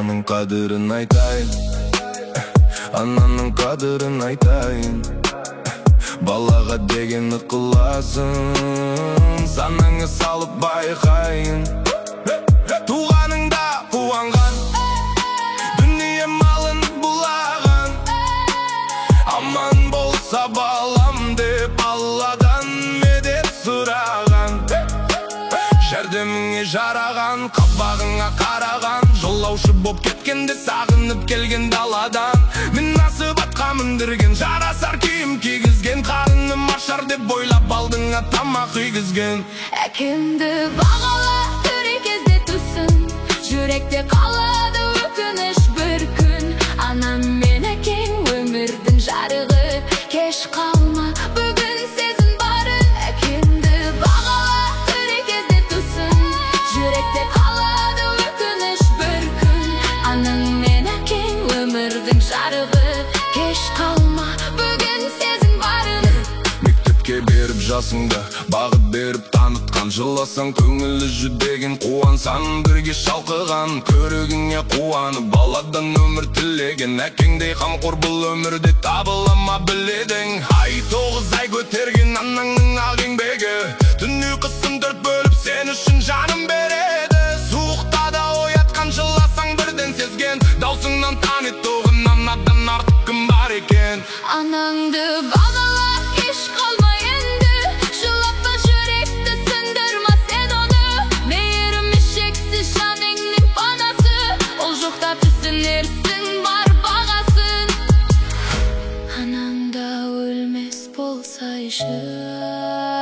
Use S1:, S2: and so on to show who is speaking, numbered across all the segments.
S1: ананың қадірін айтайын, ананың қадірін айтайын. Балаға деген ықыласын санаңа салып байқайын. Туғаныңда қуанған, дүние малын бұлаған, аман болса балам деп Алладан медет сұраған. Жәрдеміңе жараған, қабағыңа қараған, жолаушы боп кеткенде сағынып келген даладан. Мен насып атқа міндірген, жарасар киім кигізген, қарыны маршар деп ойлап алдыңа тамақ үйгізген.
S2: Әкеңді бағала, тірі кезде түсін, жүректе қалады өкініш бір күн. Анам мен әкең өмірдің жарығы, кеш қалма, бүгін сезін барын. Әкеңді бағала, тірі кезде түсін, жүректе қалады өкініш бір күн. Анам мен әкең өмірдің жарығы, кеш қалма, бүгін сезін барын.
S1: Мектепке беріп жасыңды, бағыт беріп танытқан, жыласаң көңілі жүдеген, қуансаң бірге шалқыған. Көрігіңе қуанып баладан өмір тілеген, әкеңдей қамқор бұл өмірде табыла ма біледің. Ай 9 ай көтерген анаңның ақ еңбегі, түн ұйқысын 4 бөліп сен үшін жаным береді. Суықта да оятқан, жыласаң бірден сезген, даусыңнан танитұғын анадан артық кім бар екен.
S2: Анаңды бағала, кеш қалма енді, жылатпа жүректі, сындырма сен оны. Мейірімі шексіз жаныңның панасы, ол жоқта түсінерсің бар бағасын. Анаңда өлмес болсайшы,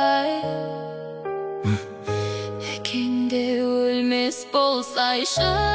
S2: әкеңде өлмес болсайшы.